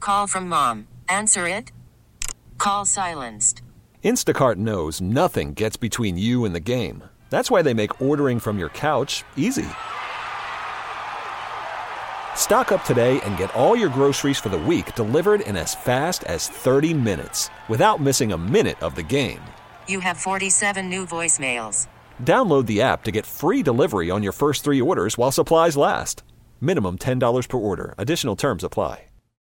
Call from mom. Answer it. Call silenced. Instacart knows nothing gets between you and the game. That's why they make ordering from your couch easy. Stock up today and get all your groceries for the week delivered in as fast as 30 minutes without missing a minute of the game. You have 47 new voicemails. Download the app to get free delivery on your first 3 orders while supplies last. Minimum $10 per order. Additional terms apply.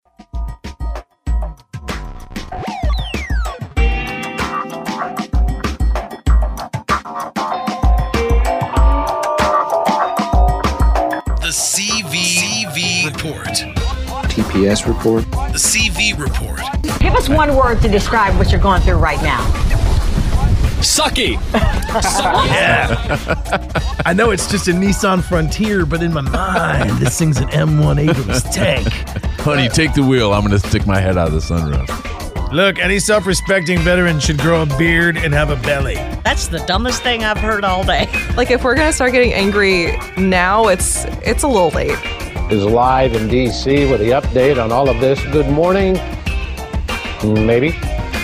The CV Report. TPS Report. The CV Report. Give us one word to describe what you're going through right now. Sucky. Yeah. I know it's just a Nissan Frontier, but in my mind, this thing's an M1 Abrams tank. Honey, take the wheel. I'm going to stick my head out of the sunroof. Look, any self-respecting veteran should grow a beard and have a belly. That's the dumbest thing I've heard all day. Like, if we're going to start getting angry now, it's a little late. Is live in D.C. with the update on all of this. Good morning. Maybe.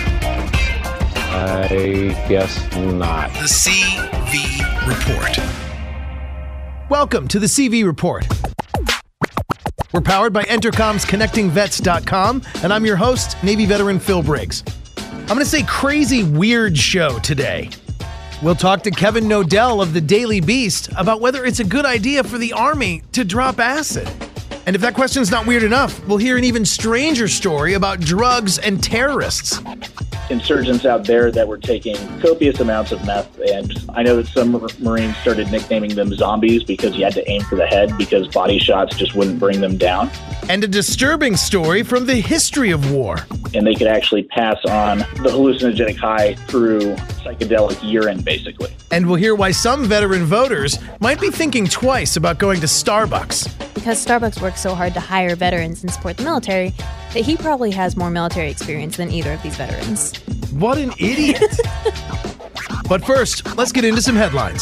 I guess not. The CV Report. Welcome to the CV Report. We're powered by Entercom's ConnectingVets.com, and I'm your host, Navy veteran Phil Briggs. I'm going to say crazy weird show today. We'll talk to Kevin Nodell of the Daily Beast about whether it's a good idea for the Army to drop acid. And if that question's not weird enough, we'll hear an even stranger story about drugs and terrorists. Insurgents out there that were taking copious amounts of meth, and I know that some Marines started nicknaming them zombies because you had to aim for the head because body shots just wouldn't bring them down. And a disturbing story from the history of war. And they could actually pass on the hallucinogenic high through psychedelic urine, basically. And we'll hear why some veteran voters might be thinking twice about going to Starbucks. Because Starbucks works so hard to hire veterans and support the military, that he probably has more military experience than either of these veterans. What an idiot. But first, let's get into some headlines.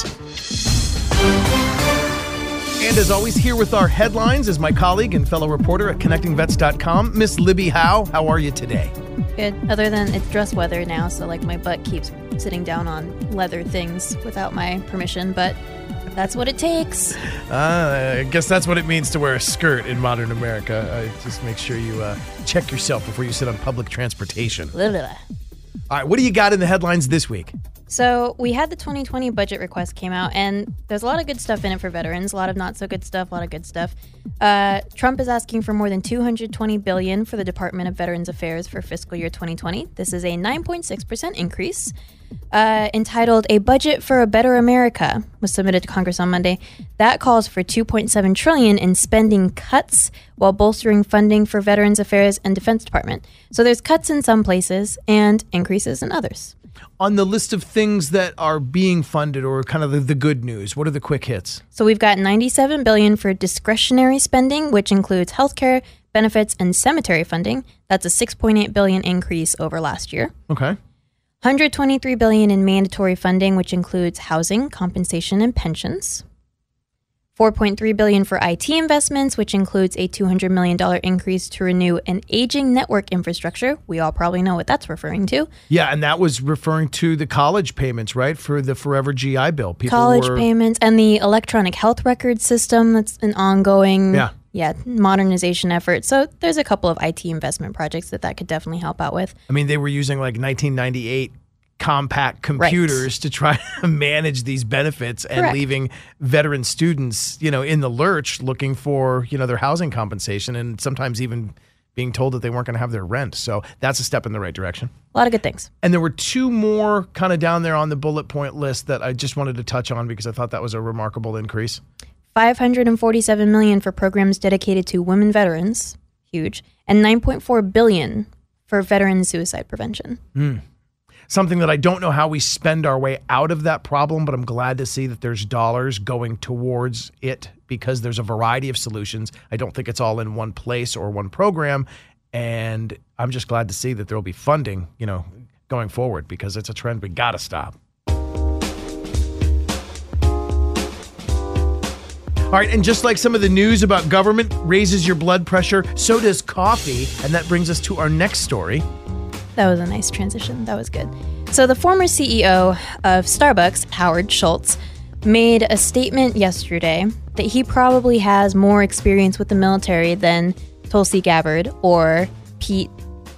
And as always, here with our headlines is my colleague and fellow reporter at ConnectingVets.com, Miss Libby Howe. How are you today? Good, other than it's dress weather now, so like my butt keeps sitting down on leather things without my permission, but that's what it takes. I guess that's what it means to wear a skirt in modern America. Just make sure you check yourself before you sit on public transportation. Blah, blah, blah. All right, what do you got in the headlines this week? So we had the 2020 budget request came out, and there's a lot of good stuff in it for veterans, a lot of not so good stuff, a lot of good stuff. Trump is asking for more than $220 billion for the Department of Veterans Affairs for fiscal year 2020. This is a 9.6% increase. Entitled A Budget for a Better America was submitted to Congress on Monday. That calls for $2.7 trillion in spending cuts while bolstering funding for Veterans Affairs and Defense Department. So there's cuts in some places and increases in others. On the list of things that are being funded, or kind of the good news, what are the quick hits? So we've got $97 billion for discretionary spending, which includes healthcare, benefits, and cemetery funding. That's a $6.8 billion increase over last year. Okay. $123 billion in mandatory funding, which includes housing, compensation, and pensions. $4.3 billion for IT investments, which includes a $200 million increase to renew an aging network infrastructure. We all probably know what that's referring to. Yeah, and that was referring to the college payments, right, for the Forever GI Bill. College payments and the electronic health record system. That's an ongoing modernization effort. So there's a couple of IT investment projects that could definitely help out with. I mean, they were using like 1998 compact computers to try to manage these benefits and leaving veteran students, in the lurch looking for, their housing compensation and sometimes even being told that they weren't going to have their rent. So that's a step in the right direction. A lot of good things. And there were two more kind of down there on the bullet point list that I just wanted to touch on because I thought that was a remarkable increase. $547 million for programs dedicated to women veterans, huge, and $9.4 billion for veteran suicide prevention. Something that I don't know how we spend our way out of that problem, but I'm glad to see that there's dollars going towards it because there's a variety of solutions. I don't think it's all in one place or one program, and I'm just glad to see that there will be funding, going forward because it's a trend we got to stop. All All right, and just like some of the news about government raises your blood pressure, so does coffee. And that brings us to our next story. That was a nice transition. That was good. So the former CEO of Starbucks, Howard Schultz, made a statement yesterday that he probably has more experience with the military than Tulsi Gabbard or Pete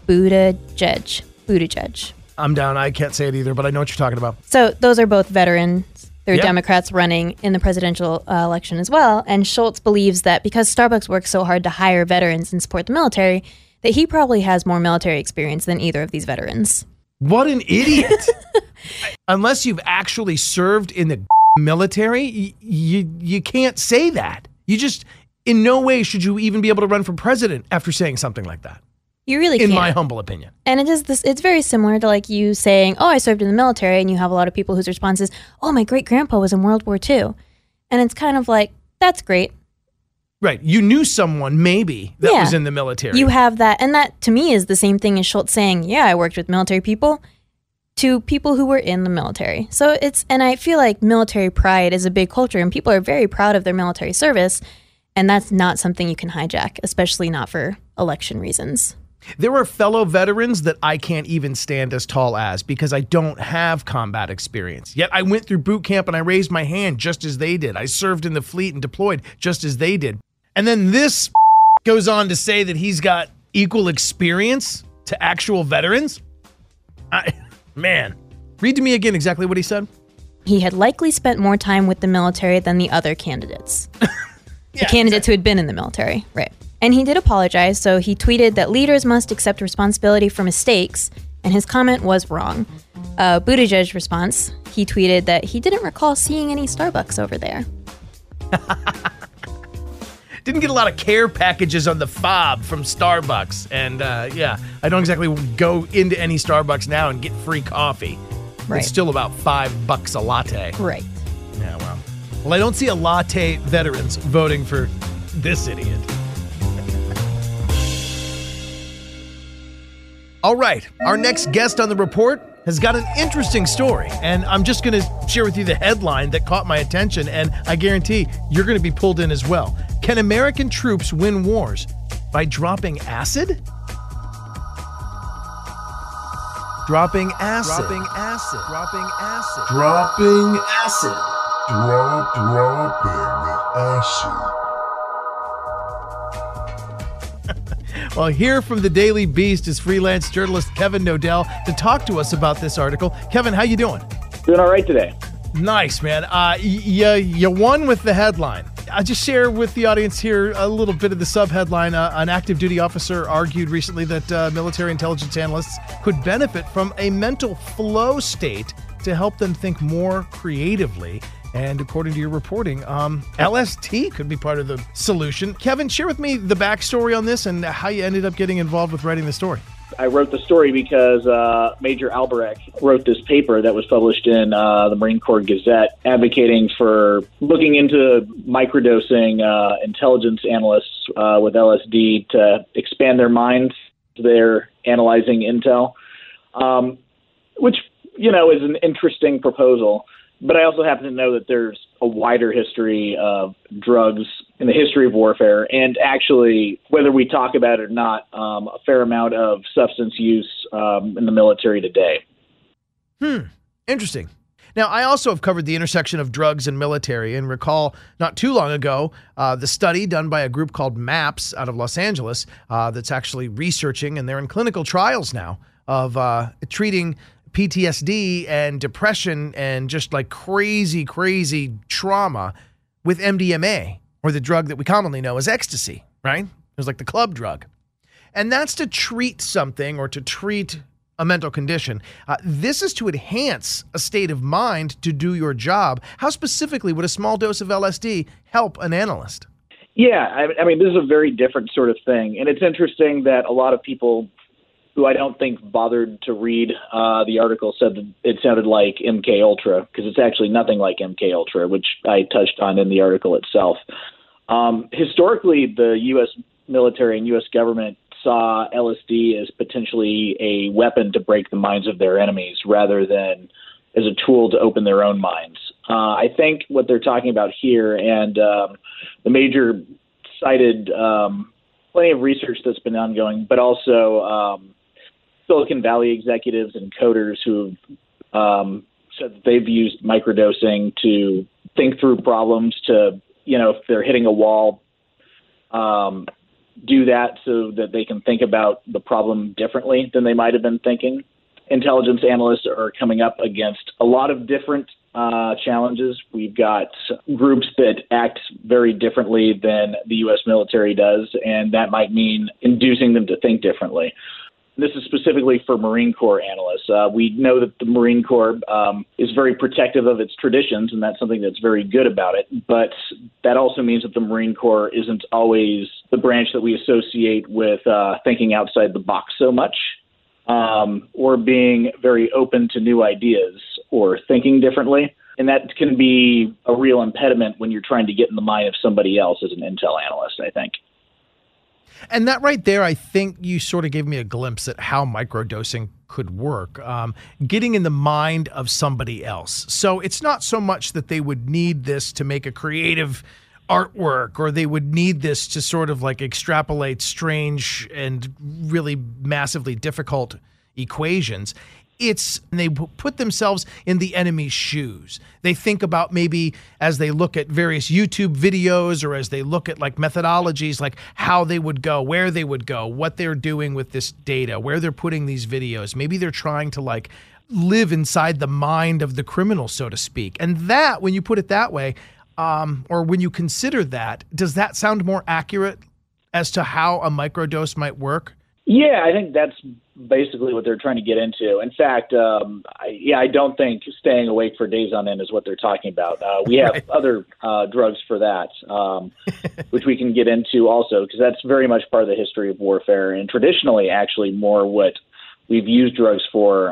Buttigieg. I'm down. I can't say it either, but I know what you're talking about. So those are both veterans. They're Yeah. Democrats running in the presidential election as well. And Schultz believes that because Starbucks works so hard to hire veterans and support the military, that he probably has more military experience than either of these veterans. What an idiot. Unless you've actually served in the military, you can't say that. You just, in no way should you even be able to run for president after saying something like that. You really in can't. my humble opinion. And it is this. It's very similar to like you saying, "Oh, I served in the military," and you have a lot of people whose response is, "Oh, my great grandpa was in World War II," and it's kind of like that's great. Right. You knew someone maybe that was in the military. You have that, and that to me is the same thing as Schultz saying, "Yeah, I worked with military people," to people who were in the military. So and I feel like military pride is a big culture, and people are very proud of their military service, and that's not something you can hijack, especially not for election reasons. There are fellow veterans that I can't even stand as tall as because I don't have combat experience. Yet I went through boot camp and I raised my hand just as they did. I served in the fleet and deployed just as they did. And then this goes on to say that he's got equal experience to actual veterans. Man, read to me again exactly what he said. He had likely spent more time with the military than the other candidates. The candidates who had been in the military, right. And he did apologize, so he tweeted that leaders must accept responsibility for mistakes, and his comment was wrong. Buttigieg's response, he tweeted that he didn't recall seeing any Starbucks over there. Didn't get a lot of care packages on the fob from Starbucks. And I don't exactly go into any Starbucks now and get free coffee. Right. It's still about $5 a latte. Right. Yeah, well, I don't see a latte veterans voting for this idiot. All right, our next guest on the report has got an interesting story, and I'm just going to share with you the headline that caught my attention, and I guarantee you're going to be pulled in as well. Can American troops win wars by dropping acid? Dropping acid. Dropping acid. Dropping acid. Dropping acid. Dropping acid. Well, here from the Daily Beast is freelance journalist Kevin Nodell to talk to us about this article. Kevin, how you doing? Doing all right today. Nice, man. You won with the headline. I'll just share with the audience here a little bit of the sub-headline. An active duty officer argued recently that military intelligence analysts could benefit from a mental flow state to help them think more creatively. And according to your reporting, LSD could be part of the solution. Kevin, share with me the backstory on this and how you ended up getting involved with writing the story. I wrote the story because Major Albrecht wrote this paper that was published in the Marine Corps Gazette advocating for looking into microdosing intelligence analysts with LSD to expand their minds. They're analyzing intel, which, is an interesting proposal. But I also happen to know that there's a wider history of drugs in the history of warfare, and actually, whether we talk about it or not, a fair amount of substance use in the military today. Interesting. Now, I also have covered the intersection of drugs and military, and recall not too long ago, the study done by a group called MAPS out of Los Angeles that's actually researching, and they're in clinical trials now, of treating PTSD and depression and just like crazy trauma with MDMA, or the drug that we commonly know as ecstasy, right? It was like the club drug. And that's to treat something or to treat a mental condition. This is to enhance a state of mind to do your job. How specifically would a small dose of LSD help an analyst? Yeah, I mean, this is a very different sort of thing. And it's interesting that a lot of people who I don't think bothered to read the article said that it sounded like MK Ultra, because it's actually nothing like MK Ultra, which I touched on in the article itself. Historically, the U.S. military and U.S. government saw LSD as potentially a weapon to break the minds of their enemies rather than as a tool to open their own minds. I think what they're talking about here, and the major cited plenty of research that's been ongoing, but also Silicon Valley executives and coders who said that they've used microdosing to think through problems, to, if they're hitting a wall, do that so that they can think about the problem differently than they might have been thinking. Intelligence analysts are coming up against a lot of different challenges. We've got groups that act very differently than the U.S. military does, and that might mean inducing them to think differently. This is specifically for Marine Corps analysts. We know that the Marine Corps is very protective of its traditions, and that's something that's very good about it. But that also means that the Marine Corps isn't always the branch that we associate with thinking outside the box so much, or being very open to new ideas or thinking differently. And that can be a real impediment when you're trying to get in the mind of somebody else as an intel analyst, I think. And that right there, I think you sort of gave me a glimpse at how microdosing could work, getting in the mind of somebody else. So it's not so much that they would need this to make a creative artwork, or they would need this to sort of like extrapolate strange and really massively difficult equations. They put themselves in the enemy's shoes. They think about, maybe as they look at various YouTube videos, or as they look at like methodologies, like how they would go, where they would go, what they're doing with this data, where they're putting these videos. Maybe they're trying to like live inside the mind of the criminal, so to speak. And that, when you put it that way, or when you consider that, does that sound more accurate as to how a microdose might work? Yeah, I think that's basically what they're trying to get into. In fact, I don't think staying awake for days on end is what they're talking about. We have other drugs for that, which we can get into also, because that's very much part of the history of warfare, and traditionally actually more what we've used drugs for,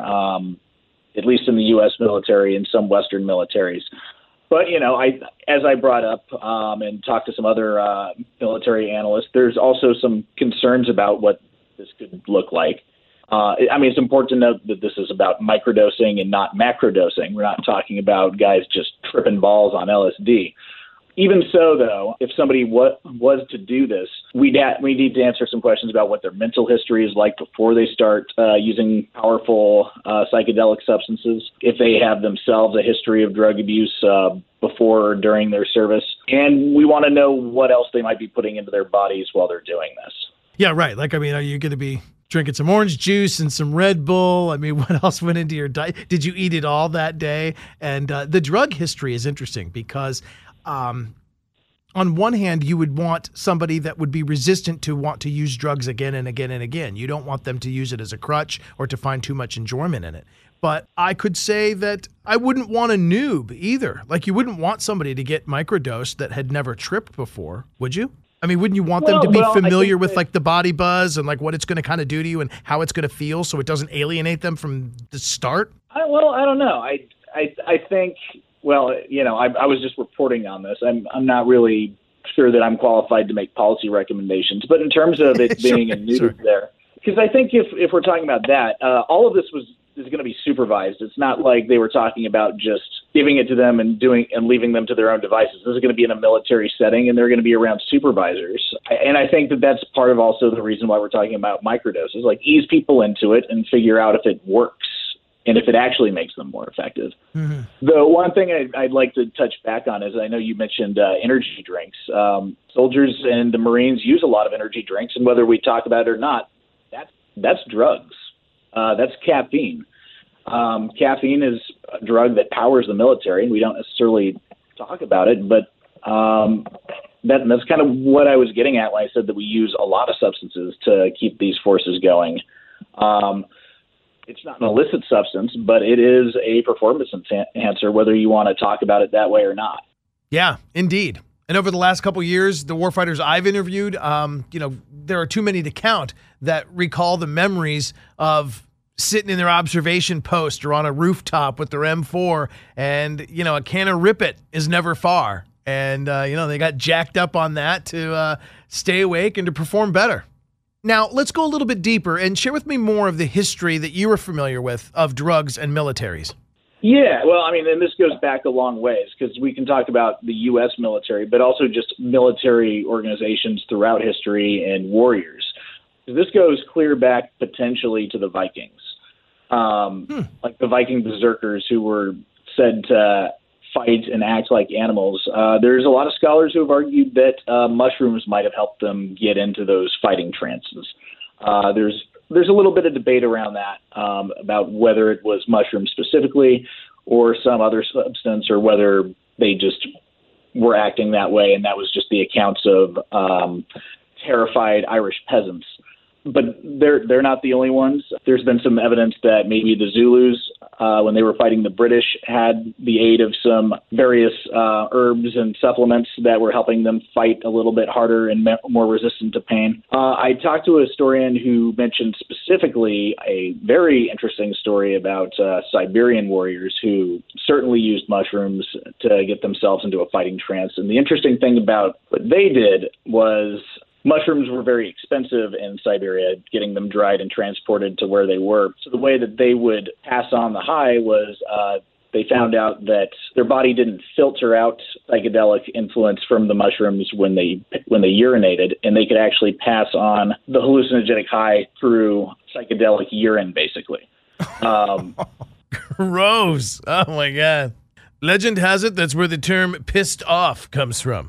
at least in the U.S. military and some Western militaries. But, as I brought up and talked to some other military analysts, there's also some concerns about what this could look like. It's important to note that this is about microdosing and not macrodosing. We're not talking about guys just tripping balls on LSD. Even so, though, if somebody was to do this, we need to answer some questions about what their mental history is like before they start using powerful psychedelic substances, if they have themselves a history of drug abuse before or during their service. And we want to know what else they might be putting into their bodies while they're doing this. Yeah, right. Like, are you going to be drinking some orange juice and some Red Bull? What else went into your diet? Did you eat it all that day? And the drug history is interesting because on one hand, you would want somebody that would be resistant to want to use drugs again and again and again. You don't want them to use it as a crutch or to find too much enjoyment in it. But I could say that I wouldn't want a noob either. Like, you wouldn't want somebody to get microdosed that had never tripped before, would you? Wouldn't you want them to be familiar with like the body buzz and like what it's going to kind of do to you and how it's going to feel, so it doesn't alienate them from the start? I don't know. I think, I was just reporting on this. I'm not really sure that I'm qualified to make policy recommendations, but in terms of it being a noob there, because I think if we're talking about that, all of this is going to be supervised. It's not like they were talking about just giving it to them and leaving them to their own devices. This is going to be in a military setting, and they're going to be around supervisors. And I think that that's part of also the reason why we're talking about microdoses, like ease people into it and figure out if it works and if it actually makes them more effective. Mm-hmm. The one thing I'd like to touch back on is, I know you mentioned energy drinks. Soldiers and the Marines use a lot of energy drinks, and whether we talk about it or not, that's drugs. That's caffeine. Caffeine is a drug that powers the military, and we don't necessarily talk about it, but that's kind of what I was getting at when I said that we use a lot of substances to keep these forces going. It's not an illicit substance, but it is a performance enhancer, whether you want to talk about it that way or not. Yeah, indeed. And over the last couple of years, the warfighters I've interviewed, there are too many to count that recall the memories of sitting in their observation post or on a rooftop with their M4, and, a can of Rip It is never far. And, they got jacked up on that to stay awake and to perform better. Now, let's go a little bit deeper and share with me more of the history that you were familiar with of drugs and militaries. Yeah, well, I mean, and this goes back a long ways because we can talk about the U.S. military, but also just military organizations throughout history and warriors. This goes clear back potentially to the Vikings, like the Viking berserkers who were said to fight and act like animals. There's a lot of scholars who have argued that mushrooms might have helped them get into those fighting trances. There's a little bit of debate around that about whether it was mushrooms specifically or some other substance, or whether they just were acting that way, and that was just the accounts of terrified Irish peasants. But they're not the only ones. There's been some evidence that maybe the Zulus, when they were fighting the British, had the aid of some various herbs and supplements that were helping them fight a little bit harder and more resistant to pain. I talked to a historian who mentioned specifically a very interesting story about Siberian warriors who certainly used mushrooms to get themselves into a fighting trance. And the interesting thing about what they did was mushrooms were very expensive in Siberia, getting them dried and transported to where they were. So the way that they would pass on the high was they found out that their body didn't filter out psychedelic influence from the mushrooms when they urinated, and they could actually pass on the hallucinogenic high through psychedelic urine, basically. Gross. Oh, my God. Legend has it that's where the term pissed off comes from.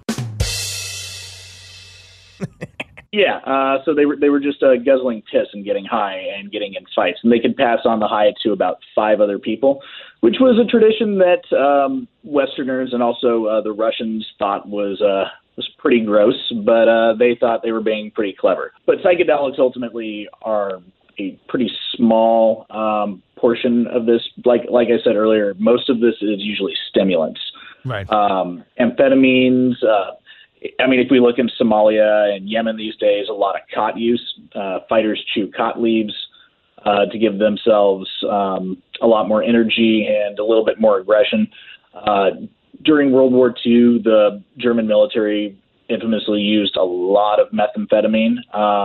Yeah, so they were just guzzling piss and getting high and getting in fights, and they could pass on the high to about 5 other people, which was a tradition that Westerners and also the Russians thought was pretty gross, but they thought they were being pretty clever. But psychedelics ultimately are a pretty small portion of this. Like I said earlier, most of this is usually stimulants, right? Amphetamines. I mean, if we look in Somalia and Yemen these days, a lot of khat use. Fighters chew khat leaves to give themselves a lot more energy and a little bit more aggression. During World War II, the German military infamously used a lot of methamphetamine.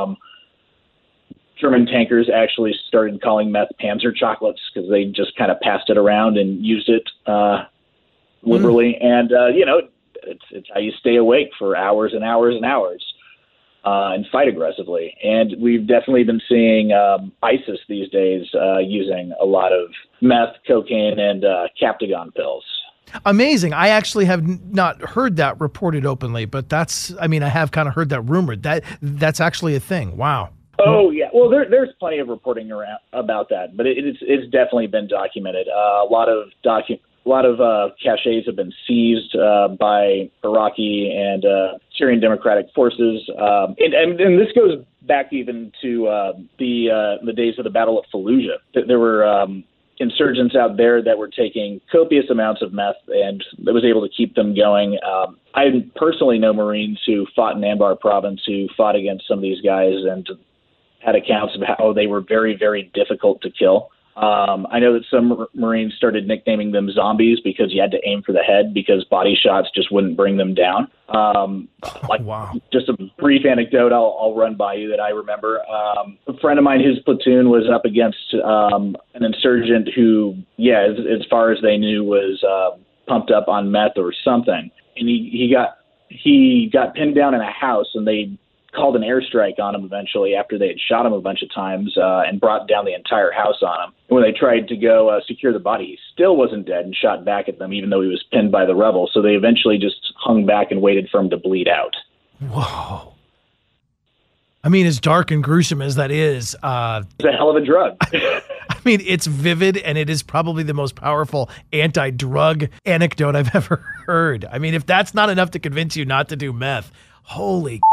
German tankers actually started calling meth Panzer chocolates because they just kind of passed it around and used it liberally. And, it's how you stay awake for hours and hours and hours and fight aggressively. And we've definitely been seeing ISIS these days using a lot of meth, cocaine, and Captagon pills. Amazing. I actually have not heard that reported openly, but I have kind of heard that rumored. That's actually a thing. Wow. Oh, yeah. Well, there's plenty of reporting around about that, but it's definitely been documented. A lot of caches have been seized by Iraqi and Syrian Democratic forces, and this goes back even to the days of the Battle of Fallujah. There were insurgents out there that were taking copious amounts of meth, and that was able to keep them going. I personally know Marines who fought in Anbar province who fought against some of these guys and had accounts of how they were very, very difficult to kill. I know that some Marines started nicknaming them zombies because you had to aim for the head because body shots just wouldn't bring them down. Wow. Just a brief anecdote I'll run by you that I remember. A friend of mine, his platoon was up against an insurgent who, as far as they knew, was pumped up on meth or something. And he got pinned down in a house, and they called an airstrike on him eventually after they had shot him a bunch of times and brought down the entire house on him. And when they tried to go secure the body, he still wasn't dead and shot back at them, even though he was pinned by the rebels. So they eventually just hung back and waited for him to bleed out. Whoa. I mean, as dark and gruesome as that is, it's a hell of a drug. I mean, it's vivid, and it is probably the most powerful anti-drug anecdote I've ever heard. I mean, if that's not enough to convince you not to do meth, holy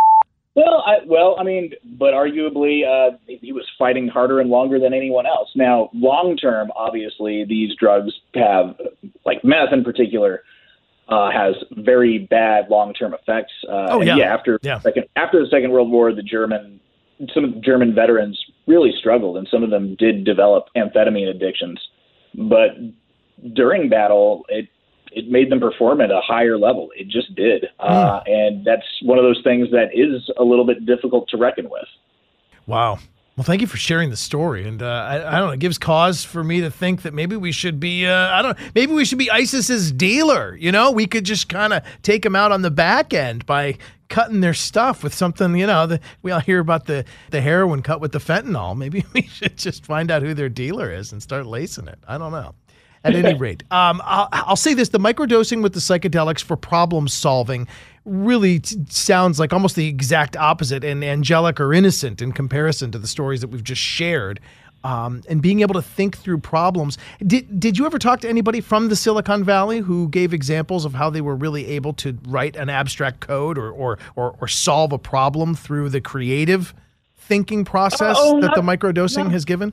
but arguably he was fighting harder and longer than anyone else. Now, long term, obviously, these drugs have, like meth in particular, has very bad long term effects. After the Second World War, some of the German veterans really struggled, and some of them did develop amphetamine addictions. But during battle, it made them perform at a higher level. It just did. And that's one of those things that is a little bit difficult to reckon with. Wow. Well, thank you for sharing the story, and I don't know. It gives cause for me to think that maybe we should be, maybe we should be ISIS's dealer. You know, we could just kind of take them out on the back end by cutting their stuff with something. You know, we all hear about the heroin cut with the fentanyl. Maybe we should just find out who their dealer is and start lacing it. I don't know. At any rate, I'll say this: the microdosing with the psychedelics for problem solving really sounds like almost the exact opposite and angelic or innocent in comparison to the stories that we've just shared. And being able to think through problems. Did you ever talk to anybody from the Silicon Valley who gave examples of how they were really able to write an abstract code or solve a problem through the creative thinking process that the microdosing has given?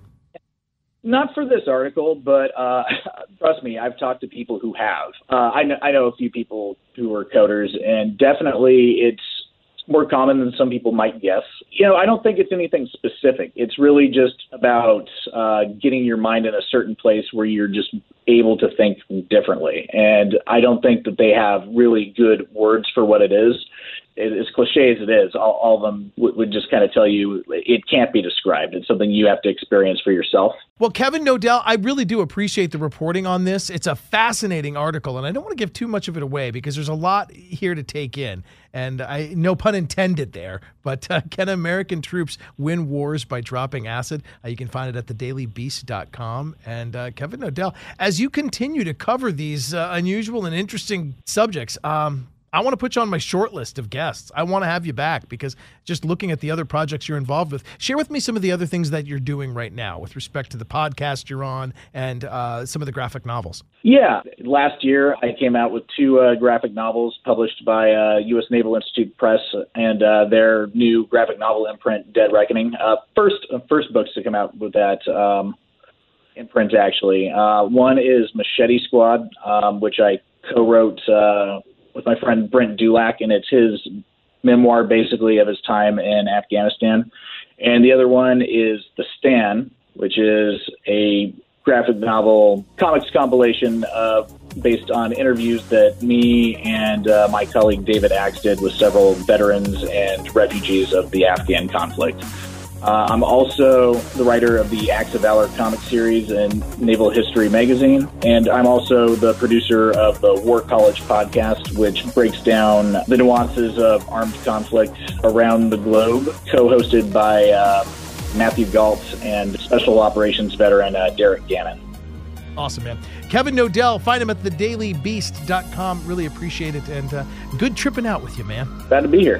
Not for this article, but trust me, I've talked to people who have. I know a few people who are coders, and definitely it's more common than some people might guess. You know, I don't think it's anything specific. It's really just about getting your mind in a certain place where you're just able to think differently. And I don't think that they have really good words for what it is. As cliche as it is, all of them would just kind of tell you it can't be described. It's something you have to experience for yourself. Well, Kevin Knodell, I really do appreciate the reporting on this. It's a fascinating article, and I don't want to give too much of it away because there's a lot here to take in. And no pun intended there, but can American troops win wars by dropping acid? You can find it at thedailybeast.com. And Kevin Knodell, as you continue to cover these unusual and interesting subjects, I want to put you on my short list of guests. I want to have you back because just looking at the other projects you're involved with, share with me some of the other things that you're doing right now with respect to the podcast you're on and some of the graphic novels. Yeah. Last year, I came out with 2 graphic novels published by U.S. Naval Institute Press and their new graphic novel imprint, Dead Reckoning. First books to come out with that imprint, actually. One is Machete Squad, which I co-wrote with my friend Brent Dulac, and it's his memoir basically of his time in Afghanistan. And the other one is The Stand, which is a graphic novel comics compilation based on interviews that me and my colleague David Axe did with several veterans and refugees of the Afghan conflict. I'm also the writer of the Acts of Valor comic series in Naval History magazine, and I'm also the producer of the War College podcast, which breaks down the nuances of armed conflict around the globe, co-hosted by Matthew Galt and Special Operations veteran Derek Gannon. Awesome, man. Kevin Knodell, find him at thedailybeast.com. Really appreciate it, and good tripping out with you, man. Glad to be here.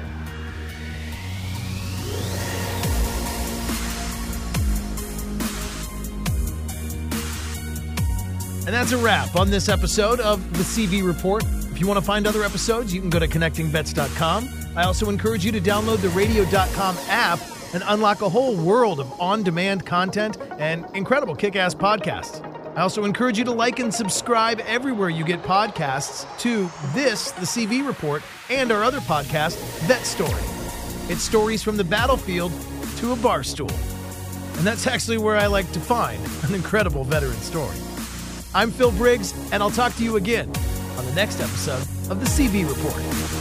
And that's a wrap on this episode of the CV Report. If you want to find other episodes, you can go to connectingvets.com. I also encourage you to download the radio.com app and unlock a whole world of on-demand content and incredible kick-ass podcasts. I also encourage you to like and subscribe everywhere you get podcasts to this, the CV Report, and our other podcast, Vet Story. It's stories from the battlefield to a bar stool. And that's actually where I like to find an incredible veteran story. I'm Phil Briggs, and I'll talk to you again on the next episode of the CV Report.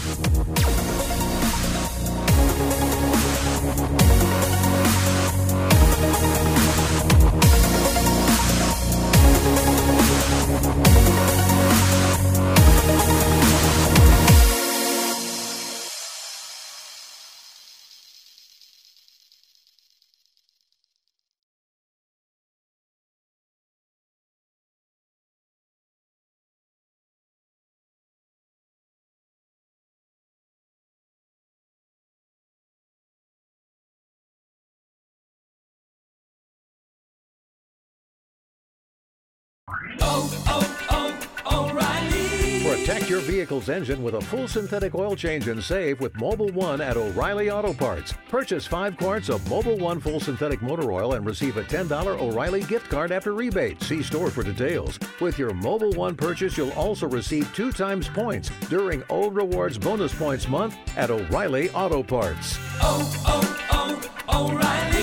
Protect your vehicle's engine with a full synthetic oil change and save with Mobil 1 at O'Reilly Auto Parts. Purchase 5 quarts of Mobil 1 full synthetic motor oil and receive a $10 O'Reilly gift card after rebate. See store for details. With your Mobil 1 purchase, you'll also receive 2 times points during O Rewards Bonus Points Month at O'Reilly Auto Parts. O'Reilly.